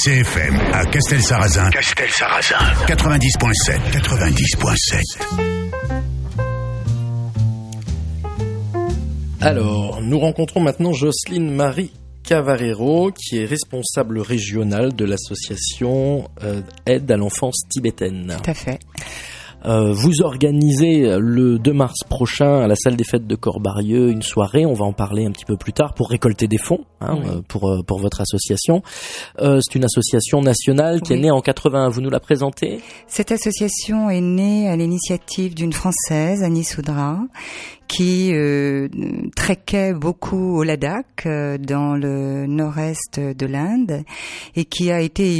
CFM à Castelsarrasin. 90.7. Alors, nous rencontrons maintenant Jocelyne Marie Cavarero, qui est responsable régionale de l'association Aide à l'enfance tibétaine. Tout à fait. Vous organisez le 2 mars prochain à la salle des fêtes de Corps-Barieux une soirée, on va en parler un petit peu plus tard, pour récolter des fonds pour votre association. C'est une association nationale qui est née en 81, vous nous la présentez ? Cette association est née à l'initiative d'une Française, Annie Soudra, qui trekkait beaucoup au Ladakh, dans le nord-est de l'Inde, et qui a été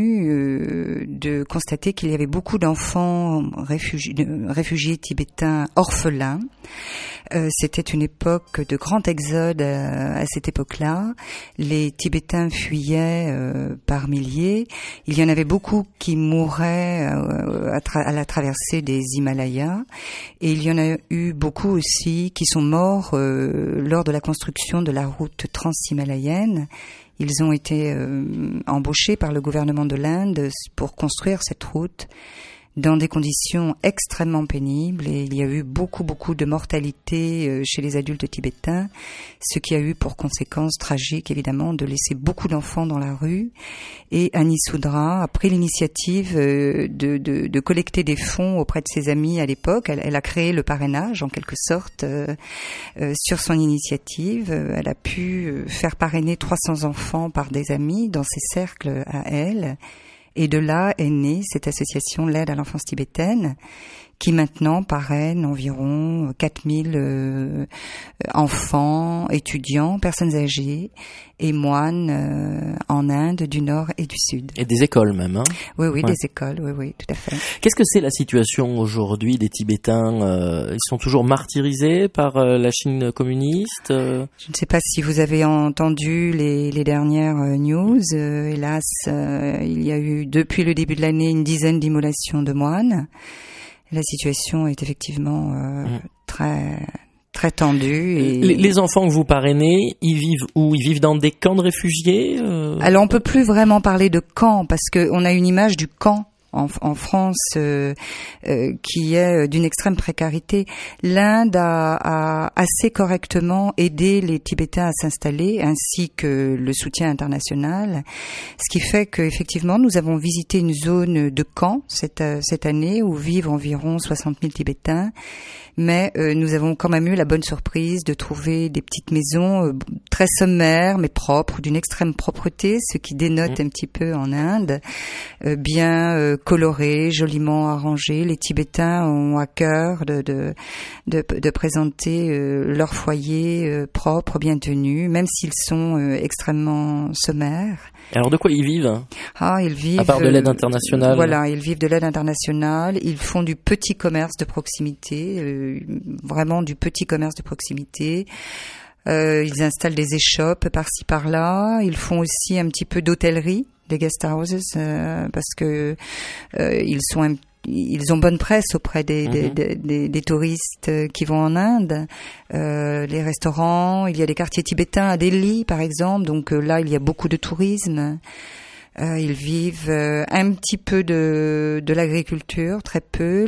émue de constater qu'il y avait beaucoup d'enfants réfugiés tibétains orphelins. C'était une époque de grand exode à cette époque-là. Les Tibétains fuyaient par milliers. Il y en avait beaucoup qui mouraient à la traversée des Himalayas. Et il y en a eu beaucoup aussi qui sont morts lors de la construction de la route trans-himalayenne. Ils ont été embauchés par le gouvernement de l'Inde pour construire cette route dans des conditions extrêmement pénibles, et il y a eu beaucoup de mortalité chez les adultes tibétains, ce qui a eu pour conséquence tragique évidemment de laisser beaucoup d'enfants dans la rue. Et Annie Soudra a pris l'initiative de collecter des fonds auprès de ses amis à l'époque. Elle a créé le parrainage en quelque sorte sur son initiative. Elle a pu faire parrainer 300 enfants par des amis dans ses cercles à elle. Et de là est née cette association L'aide à l'enfance tibétaine, qui maintenant parraine environ 4000 enfants, étudiants, personnes âgées et moines en Inde du Nord et du Sud. Et des écoles même, hein ? Oui, des écoles, oui, tout à fait. Qu'est-ce que c'est la situation aujourd'hui des Tibétains ? Ils sont toujours martyrisés par la Chine communiste ? Je ne sais pas si vous avez entendu les dernières news. Hélas, il y a eu depuis le début de l'année une dizaine d'immolations de moines. La situation est effectivement très tendue. Et les enfants que vous parrainez, ils vivent où ? Ils vivent dans des camps de réfugiés ? Alors on peut plus vraiment parler de camp parce que on a une image du camp en France qui est d'une extrême précarité. L'Inde a assez correctement aidé les Tibétains à s'installer, ainsi que le soutien international, ce qui fait qu'effectivement nous avons visité une zone de camp cette année où vivent environ 60 000 Tibétains, mais nous avons quand même eu la bonne surprise de trouver des petites maisons très sommaires mais propres, d'une extrême propreté, ce qui dénote un petit peu en Inde, bien colorées, joliment arrangées. Les Tibétains ont à cœur de présenter leur foyer propre, bien tenu, même s'ils sont extrêmement sommaires. Alors de quoi ils vivent ? Ils vivent, à part de l'aide internationale. Voilà, ils vivent de l'aide internationale. Ils font du petit commerce de proximité, vraiment du petit commerce de proximité. Ils installent des échoppes par-ci par-là. Ils font aussi un petit peu d'hôtellerie, des guest houses, parce que ils ont bonne presse auprès des touristes qui vont en Inde. Les restaurants, il y a des quartiers tibétains à Delhi par exemple, donc là il y a beaucoup de tourisme. Ils vivent un petit peu de l'agriculture, très peu.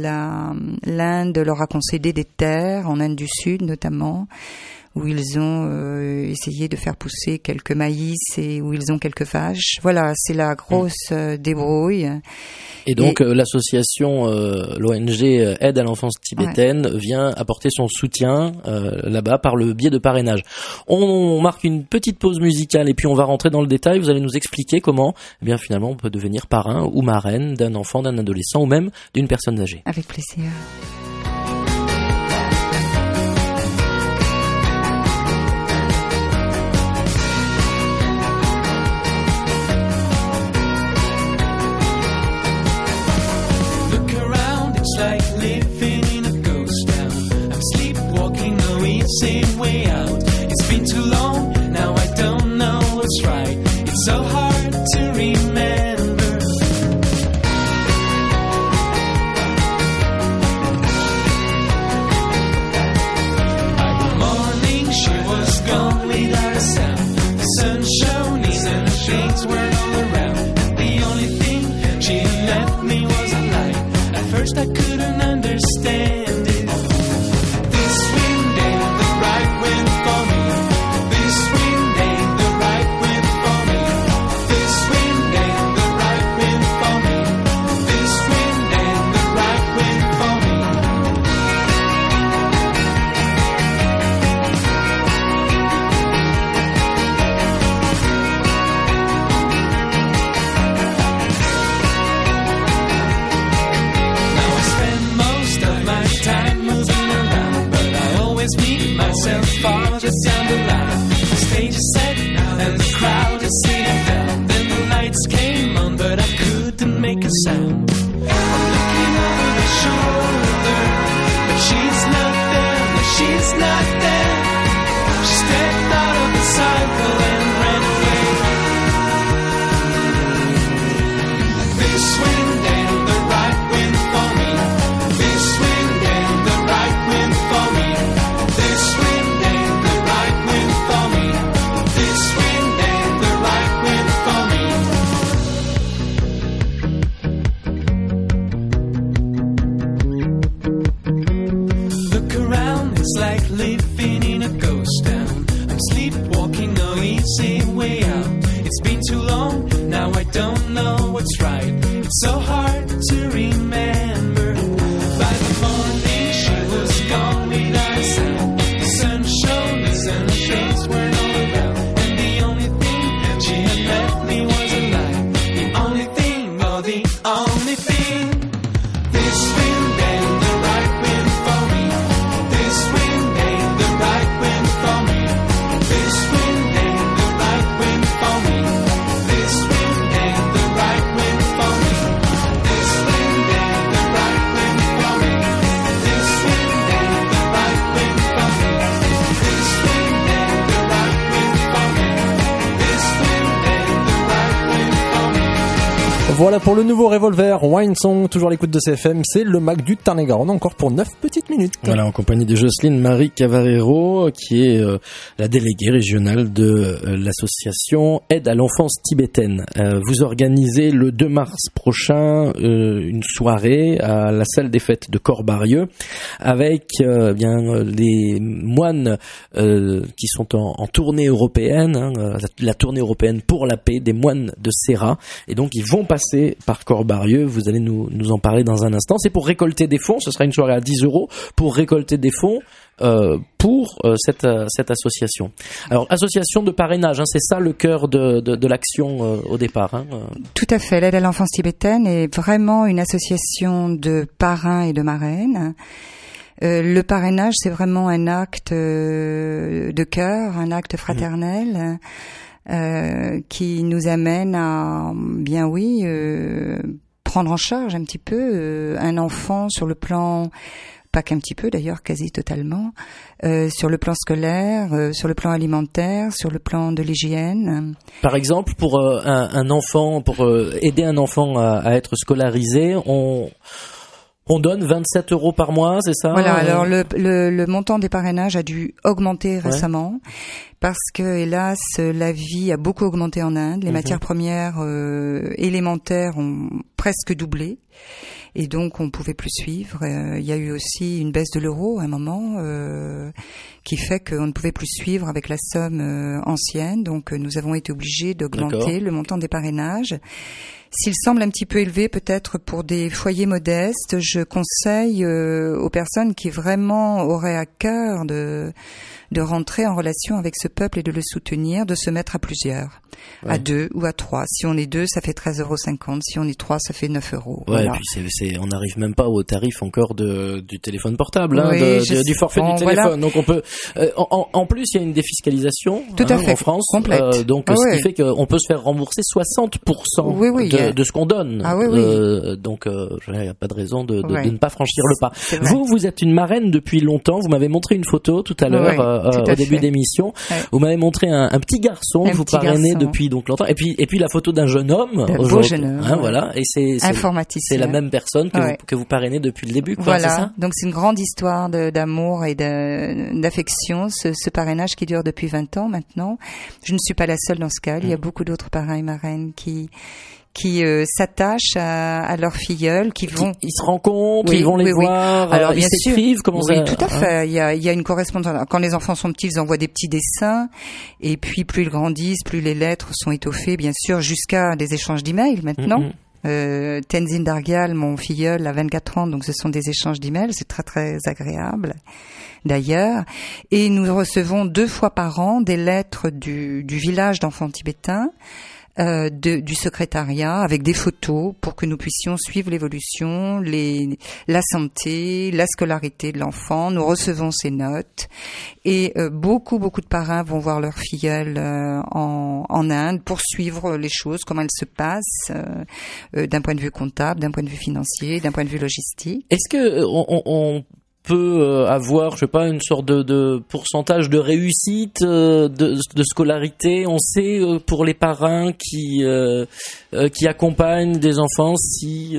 L'Inde leur a concédé des terres, en Inde du Sud notamment, où ils ont essayé de faire pousser quelques maïs et où ils ont quelques vaches. Voilà, c'est la grosse débrouille. Et donc l'association, l'ONG Aide à l'enfance tibétaine vient apporter son soutien là-bas par le biais de parrainage. On marque une petite pause musicale et puis on va rentrer dans le détail. Vous allez nous expliquer comment, finalement, on peut devenir parrain ou marraine d'un enfant, d'un adolescent ou même d'une personne âgée. Avec plaisir. Same way out. It's been too long, now I don't know what's right. It's so hard to remember. By the morning she was gone without a sound. The sun shone in and things were all around. Now I don't know what's right. It's so hard to remember. By the morning she was gone without a sound. The sun shone, the sunshades weren't all around. And the only thing she had left me was a lie. The only thing, oh the only thing. This wind ain't the right wind for me. This wind ain't the right wind for me. This wind ain't the right wind for me. This wind ain't the right wind for me. This wind ain't the right wind for me. This wind ain't the right wind for me. This wind ain't the right wind for me. This wind ain't the right wind for me. Voilà pour le nouveau Revolver, Wine Song, toujours à l'écoute de CFM, c'est le Mac du Tarn-et-Garonne, encore pour 9 petites minutes. Voilà, en compagnie de Jocelyne Marie Cavarero, qui est la déléguée régionale de l'association Aide à l'enfance tibétaine. Vous organisez le 2 mars prochain une soirée à la salle des fêtes de Corbarieux avec les moines qui sont en tournée européenne, la tournée européenne pour la paix des moines de Serra, et donc ils vont passer par Corbarieux. Vous allez nous en parler dans un instant. C'est pour récolter des fonds. Ce sera une soirée à 10 € pour récolter des fonds pour cette association. Alors, association de parrainage, c'est ça le cœur de l'action au départ. Tout à fait. L'aide à l'enfance tibétaine est vraiment une association de parrains et de marraines. Le parrainage, c'est vraiment un acte de cœur, un acte fraternel. Qui nous amène à, prendre en charge un petit peu un enfant sur le plan, pas qu'un petit peu d'ailleurs, quasi totalement, sur le plan scolaire, sur le plan alimentaire, sur le plan de l'hygiène. Par exemple, pour un enfant, pour aider un enfant à être scolarisé, on donne 27 € par mois, c'est ça? Voilà, alors le montant des parrainages a dû augmenter récemment parce que, hélas, la vie a beaucoup augmenté en Inde. Les matières premières élémentaires ont presque doublé et donc on pouvait plus suivre. Il y a eu aussi une baisse de l'euro à un moment qui fait qu'on ne pouvait plus suivre avec la somme ancienne. Donc nous avons été obligés d'augmenter le montant des parrainages. S'il semble un petit peu élevé peut-être pour des foyers modestes, je conseille aux personnes qui vraiment auraient à cœur de rentrer en relation avec ce peuple et de le soutenir, de se mettre à plusieurs, à 2 ou à 3. Si on est 2, ça fait 13,50 €. Si on est 3, ça fait 9 €. Ouais, voilà. Et puis on n'arrive même pas au tarif encore du téléphone portable, du forfait du téléphone. Voilà. Donc on peut, en plus il y a une défiscalisation en France, donc ce qui fait qu'on peut se faire rembourser 60% de ce qu'on donne. Donc il n'y a pas de raison de ne pas franchir le pas. Vous êtes une marraine depuis longtemps. Vous m'avez montré une photo tout à l'heure. Au début d'émission, vous m'avez montré un petit garçon que vous parrainez depuis donc longtemps, et puis la photo d'un jeune homme, d'un beau jeune homme, voilà, et c'est informaticien. C'est la même personne que vous parrainez depuis le début, quoi, voilà. C'est ça? Donc c'est une grande histoire d'amour et d'affection, ce parrainage qui dure depuis 20 ans maintenant. Je ne suis pas la seule dans ce cas. Il y a beaucoup d'autres parrains et marraines qui s'attachent à leurs filleuls, ils se rencontrent, ils vont les voir, alors ils s'écrivent, comment ça? Tout à fait. Il y a une correspondance. Quand les enfants sont petits, ils envoient des petits dessins, et puis plus ils grandissent, plus les lettres sont étoffées, bien sûr, jusqu'à des échanges d'emails maintenant. Tenzin Dargyal, mon filleul, a 24 ans, donc ce sont des échanges d'emails, c'est très très agréable d'ailleurs. Et nous recevons 2 fois par an des lettres du village d'enfants tibétains, du secrétariat, avec des photos pour que nous puissions suivre l'évolution, la santé, la scolarité de l'enfant. Nous recevons ces notes et beaucoup de parrains vont voir leur filleule en Inde pour suivre les choses, comment elles se passent d'un point de vue comptable, d'un point de vue financier, d'un point de vue logistique. Est-ce que on peut avoir, je sais pas, une sorte de pourcentage de réussite de scolarité? On sait pour les parrains qui accompagnent des enfants si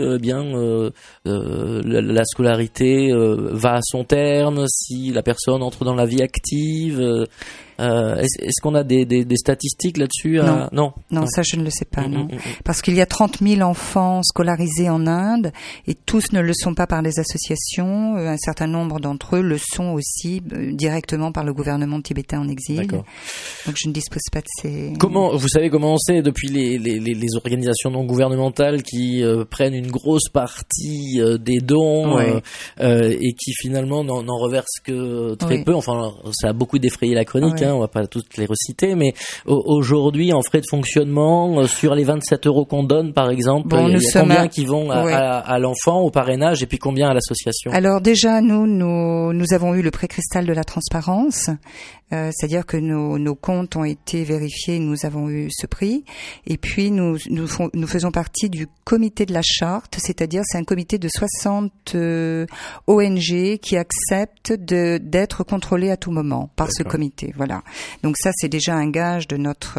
la scolarité va à son terme, si la personne entre dans la vie active. Est-ce qu'on a des statistiques là-dessus? Non. Non, ça je ne le sais pas, non. Parce qu'il y a 30 000 enfants scolarisés en Inde et tous ne le sont pas par les associations. Un certain nombre d'entre eux le sont aussi directement par le gouvernement tibétain en exil. D'accord. Donc je ne dispose pas de ces... Vous savez comment c'est depuis les organisations non gouvernementales qui prennent une grosse partie des dons et qui finalement n'en reversent que très peu. Enfin, ça a beaucoup défrayé la chronique, on va pas toutes les reciter, mais aujourd'hui, en frais de fonctionnement, sur les 27 € qu'on donne, par exemple, il y a combien qui vont à l'enfant, au parrainage, et puis combien à l'association? Alors déjà, nous avons eu le prix Cristal de la transparence, c'est-à-dire que nos comptes ont été vérifiés, nous avons eu ce prix, et puis nous faisons partie du comité de la charte, c'est-à-dire c'est un comité de 60 ONG qui acceptent d'être contrôlés à tout moment par ce comité. Voilà. Donc ça, c'est déjà un gage de notre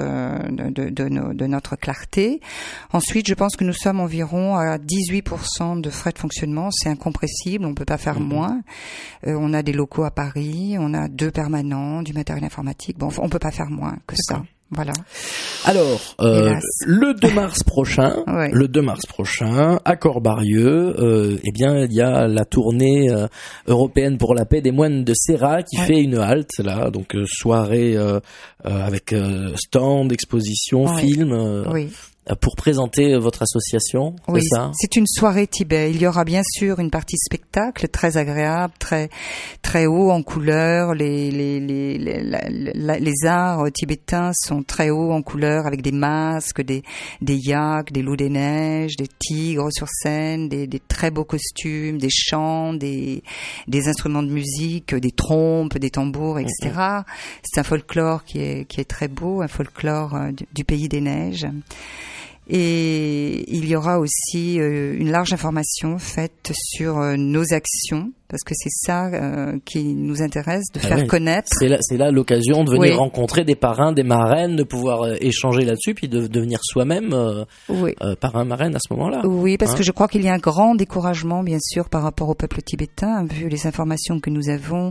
clarté. Ensuite, je pense que nous sommes environ à 18% de frais de fonctionnement. C'est incompressible, on peut pas faire moins. On a des locaux à Paris, on a 2 permanents, du matériel informatique. Bon, on peut pas faire moins que ça. Voilà. Alors, le 2 mars prochain, à Corps-Barrieux, eh bien, il y a la tournée européenne pour la paix des moines de Serra qui fait une halte là, donc soirée avec stand, exposition, film. Pour présenter votre association, oui, c'est ça? C'est une soirée Tibet. Il y aura bien sûr une partie spectacle très agréable, très haut en couleurs. Les arts tibétains sont très hauts en couleurs avec des masques, des yaks, des loups des neiges, des tigres sur scène, des très beaux costumes, des chants, des instruments de musique, des trompes, des tambours, etc. C'est un folklore qui est très beau, un folklore du pays des neiges. Et il y aura aussi une large information faite sur nos actions, parce que c'est ça qui nous intéresse, de faire connaître. C'est là l'occasion de venir rencontrer des parrains, des marraines, de pouvoir échanger là-dessus, puis de devenir soi-même parrain, marraine à ce moment-là. Oui, parce que je crois qu'il y a un grand découragement, bien sûr, par rapport au peuple tibétain, vu les informations que nous avons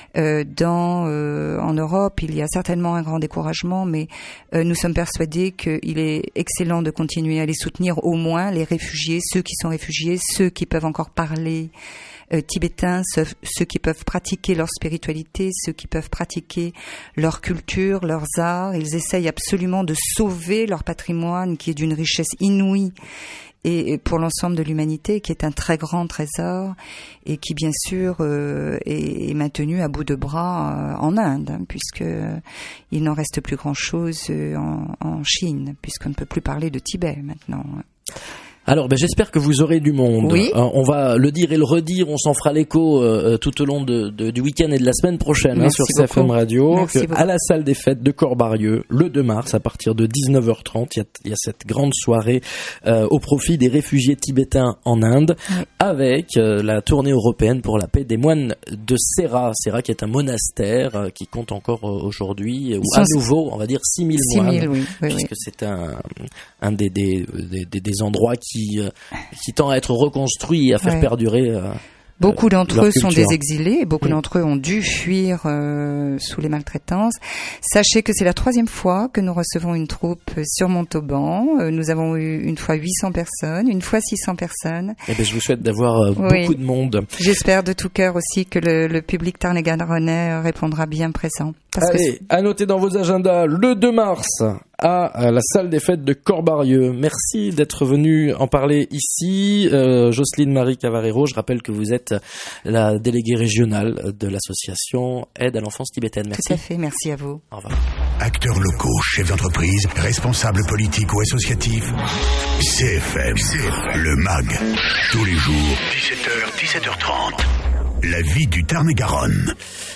en Europe. Il y a certainement un grand découragement, mais nous sommes persuadés qu'il est excellent de continuer à les soutenir, au moins les réfugiés, ceux qui sont réfugiés, ceux qui peuvent encore parler tibétains, ceux qui peuvent pratiquer leur spiritualité, ceux qui peuvent pratiquer leur culture, leurs arts. Ils essayent absolument de sauver leur patrimoine qui est d'une richesse inouïe et pour l'ensemble de l'humanité, qui est un très grand trésor et qui bien sûr est maintenu à bout de bras en Inde, puisque il n'en reste plus grand-chose en Chine, puisqu'on ne peut plus parler de Tibet maintenant. Alors, j'espère que vous aurez du monde. Oui. On va le dire et le redire. On s'en fera l'écho tout au long du week-end et de la semaine prochaine sur CFM Radio. À la salle des fêtes de Corps-Barrieux, le 2 mars, à partir de 19h30, il y a cette grande soirée au profit des réfugiés tibétains en Inde, avec la tournée européenne pour la paix des moines de Serra. Serra qui est un monastère qui compte encore aujourd'hui, ou à nouveau, on va dire 6000 moines, puisque c'est un des endroits qui tend à être reconstruit et à faire perdurer. Beaucoup d'entre eux sont des exilés, beaucoup d'entre eux ont dû fuir sous les maltraitances. Sachez que c'est la 3e fois que nous recevons une troupe sur Montauban. Nous avons eu une fois 800 personnes, une fois 600 personnes. Je vous souhaite d'avoir beaucoup de monde. J'espère de tout cœur aussi que le public tarn-et-garonais répondra bien présent. Allez, à noter dans vos agendas, le 2 mars, à la salle des fêtes de Corps-Barrieux. Merci d'être venu en parler ici. Jocelyne Marie Cavarero, je rappelle que vous êtes la déléguée régionale de l'association Aide à l'enfance tibétaine. Merci. Tout à fait, merci à vous. Au revoir. Acteurs locaux, chefs d'entreprise, responsables politiques ou associatifs, CFM, le MAG, tous les jours, 17h, 17h30. La vie du Tarn-et-Garonne.